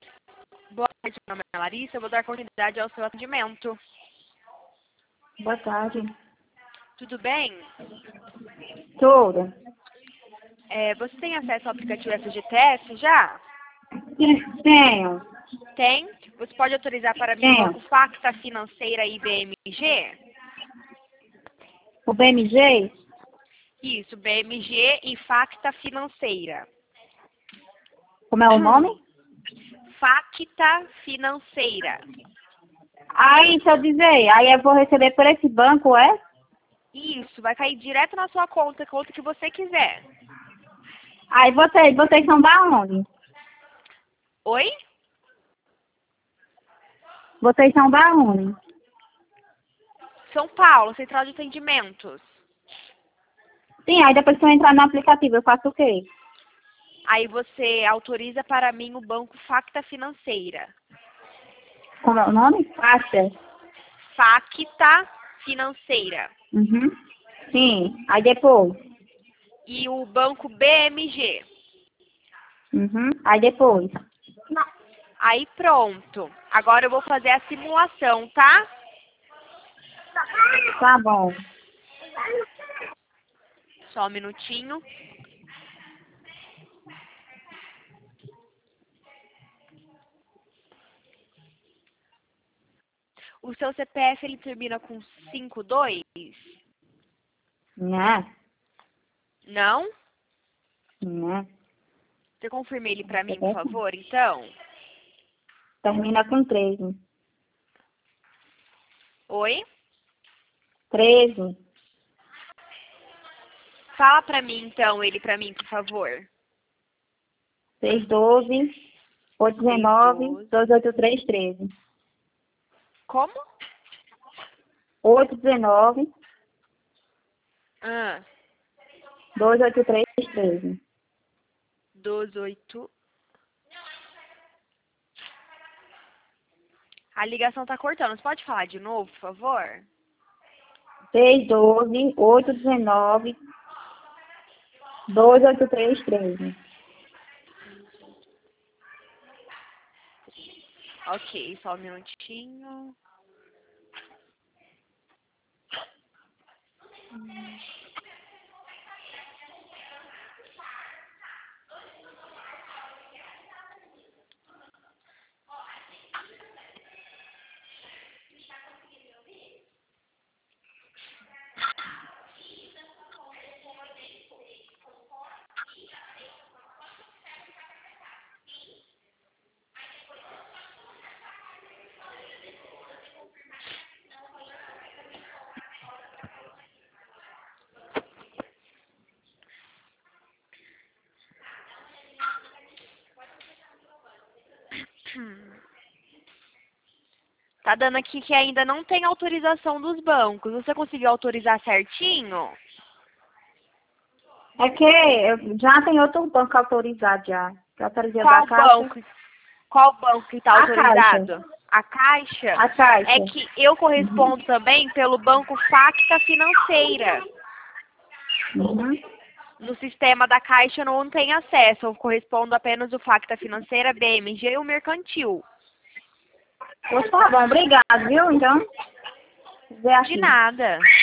Boa tarde, meu nome é Larissa. Eu vou dar continuidade ao seu atendimento. Boa tarde. Tudo bem? Tudo? Você tem acesso ao aplicativo FGTS já? Tenho. Tem? Você pode autorizar para mim o Tenho. Banco Facta Financeira e BMG? O BMG? Isso, BMG e Facta Financeira. Como é o nome? Facta Financeira. Aí, deixa eu dizer, aí eu vou receber por esse banco, é? Isso, vai cair direto na sua conta, conta que você quiser. Aí vocês são da onde? Oi? Vocês são da onde? São Paulo, Central de Atendimentos. Sim, aí depois que eu entrar no aplicativo, eu faço o quê? Aí você autoriza para mim o Banco Facta Financeira. Como é o nome? Facta. Facta Financeira. Uhum. Sim, aí depois. E o Banco BMG. Uhum. Aí depois. Aí pronto. Agora eu vou fazer a simulação, tá? Tá bom. Só um minutinho. O seu CPF ele termina com 52? Né? Não? Né? Você confirma ele pra mim, por favor, então? Termina com 13. Oi? 13. Fala pra mim, então, ele pra mim, por favor. 612, 819, 612. 283, 13. Como? 819, Ah, 283, 13. 28. A ligação tá cortando. Você pode falar de novo, por favor? 612, 819, 283, 13. Ok, só um minutinho. Tá dando aqui que ainda não tem autorização dos bancos. Você conseguiu autorizar certinho? É que eu já tem outro banco autorizado já. Que autorizei o da Qual Caixa. banco? Qual banco que está A Caixa. autorizado? A Caixa? A Caixa. É que eu correspondo também pelo Banco Facta Financeira. Uhum. No sistema da Caixa eu não tem acesso. Eu correspondo apenas o Facta Financeira, BMG e o Mercantil. Pois tá bom, obrigado, viu? Então, ver De aqui. nada.